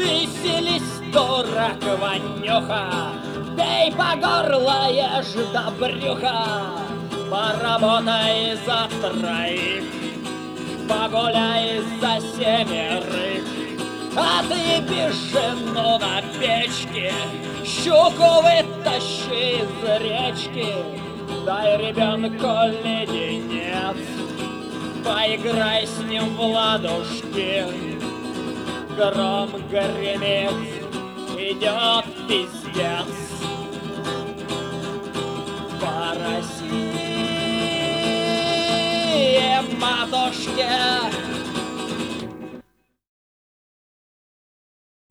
Веселись, дурак Ванюха, пей по горло, ешь до брюха. Поработай за троих, погуляй за семерых. Отъеби жену на печке, щуку вытащи из речки. Дай ребенку леденец, поиграй с ним в ладушки. Гром гремит, идет пиздец. По России, матушке,